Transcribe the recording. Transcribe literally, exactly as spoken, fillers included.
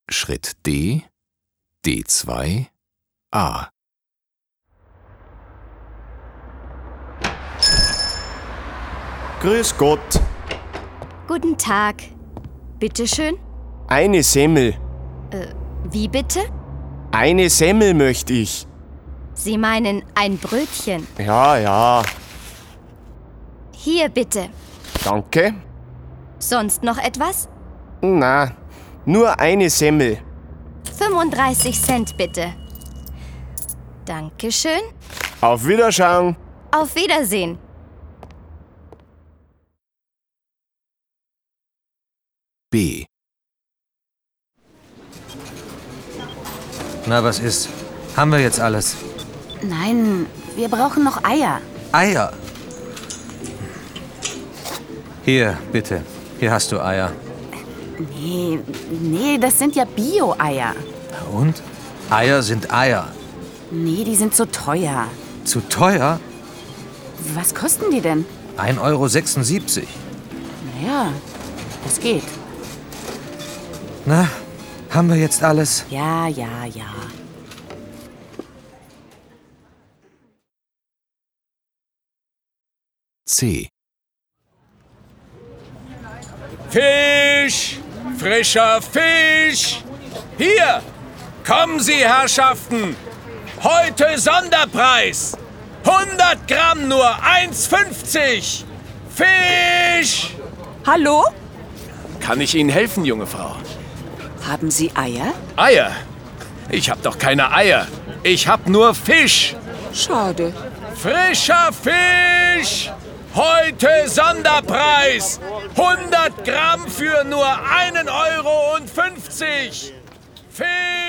Schritt D, D zwei, A. Grüß Gott. Guten Tag. Bitte schön. Eine Semmel. Äh, wie bitte? Eine Semmel möchte ich. Sie meinen ein Brötchen. Ja, ja. Hier bitte. Danke. Sonst noch etwas? Na, nur eine Semmel. fünfunddreißig Cent bitte. Dankeschön. Auf Wiederschauen. Auf Wiedersehen. B. Na, was ist? Haben wir jetzt alles? Nein, wir brauchen noch Eier. Eier. Hier, bitte. Hier hast du Eier. Nee, nee, das sind ja Bio-Eier. Und? Eier sind Eier. Nee, die sind zu teuer. Zu teuer? Was kosten die denn? ein Euro sechsundsiebzig. Naja, das geht. Na, haben wir jetzt alles? Ja, ja, ja. C. Fisch! Frischer Fisch! Hier! Kommen Sie, Herrschaften! Heute Sonderpreis! hundert Gramm nur eins fünfzig! Fisch! Hallo? Kann ich Ihnen helfen, junge Frau? Haben Sie Eier? Eier? Ich hab doch keine Eier. Ich hab nur Fisch. Schade. Frischer Fisch! Heute Sonderpreis! hundert Gramm für nur einen Euro fünfzig! Fisch!